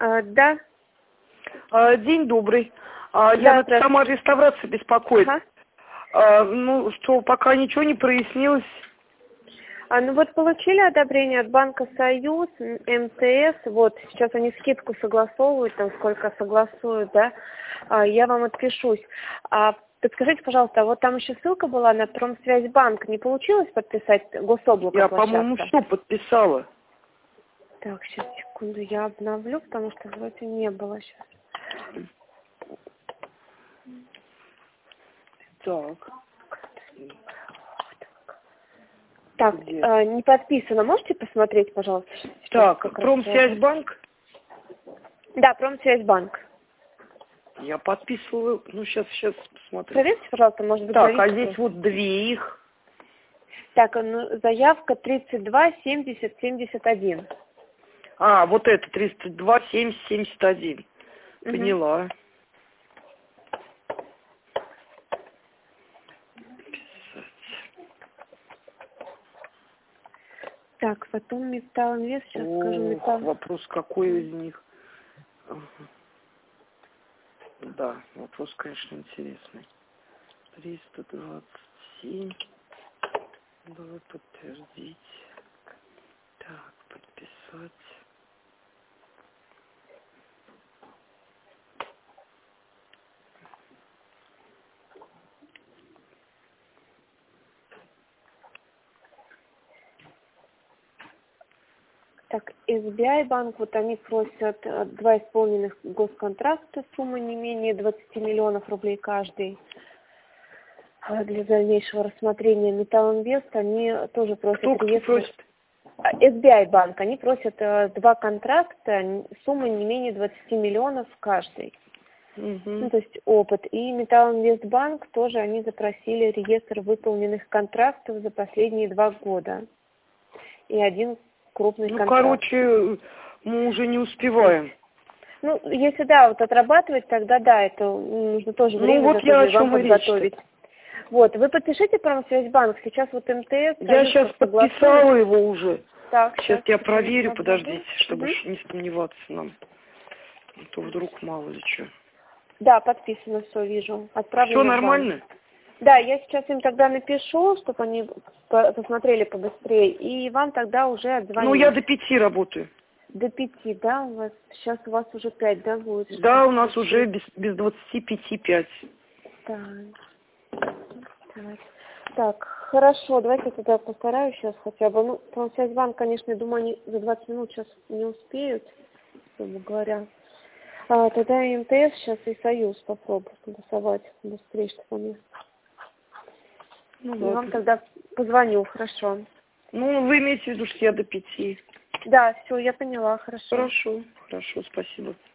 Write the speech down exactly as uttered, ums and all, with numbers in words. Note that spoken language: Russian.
А, да. А, день добрый. А, Да, я вот да. сама реставрация беспокоит. Ага. А, ну, что пока ничего не прояснилось. А, ну вот получили одобрение от Банка Союз, эм тэ эс, вот, сейчас они скидку согласовывают, там сколько согласуют, да, а, я вам отпишусь. А, подскажите, пожалуйста, а вот там еще ссылка была на Промсвязьбанк, не получилось подписать гособлако Я, площадка? по-моему, все подписала. Так, сейчас, секунду, я обновлю, потому что вроде не было сейчас. Так. Так, э, не подписано, можете посмотреть, пожалуйста? Сейчас Так, как раз Промсвязьбанк. Да, Промсвязьбанк. Я подписывала, ну, сейчас, сейчас посмотрю. Проверьте, пожалуйста, может быть, Так, а зависит здесь просто. вот две их. Так, ну, заявка тридцать два семьдесят семьдесят один. А, вот это, тридцать два семьдесят семьдесят один. Угу. Поняла. Так, потом металл инвест, сейчас О, скажу металл. вопрос какой из них. Ага. Да, вопрос, конечно, интересный. триста двадцать семь. Давай подтвердить. Так, подписать. Так, эс би ай банк, вот они просят э, два исполненных госконтракта, сумма не менее двадцати миллионов рублей каждый. А для дальнейшего рассмотрения металл инвест, они тоже просят Кто, кто реестр. просит? эс би ай банк, они просят э, два контракта, н- сумма не менее двадцати миллионов каждый. Угу. Ну, то есть опыт. И Металлинвестбанк тоже они запросили реестр выполненных контрактов за последние два года. И один крупный Ну, контракт. короче, мы уже не успеваем. Ну, если да, вот отрабатывать, тогда да, это нужно тоже Ну, время вот я о вам чем и подготовить. речь-то. Вот, вы подпишите Промсвязьбанк, сейчас вот эм тэ эс. Я сейчас подписала его уже. Так, Сейчас я проверю, обновлю. подождите, чтобы Угу. не сомневаться нам. А то вдруг мало ли что. Да, подписано, все вижу. Отправлено Все в банк. нормально? Да, я сейчас им тогда напишу, чтобы они по- посмотрели побыстрее, и вам тогда уже отзвоню. Ну, я до пяти работаю. До пяти, да, у вас сейчас у вас уже пять, да, будет? Да, у нас уже без, без двадцати пяти пять. Так. Так. Так, хорошо, давайте тогда постараюсь сейчас хотя бы. Ну, Промсвязьбанк, конечно, я думаю, они за двадцать минут сейчас не успеют, грубо говоря. А, тогда и эм тэ эс сейчас и Союз попробую согласовать быстрее, чтобы они... Ну, И ладно. вам тогда позвоню, хорошо. Ну, вы имеете в виду, что я до пяти. Да, все, я поняла, хорошо. Хорошо, хорошо, спасибо.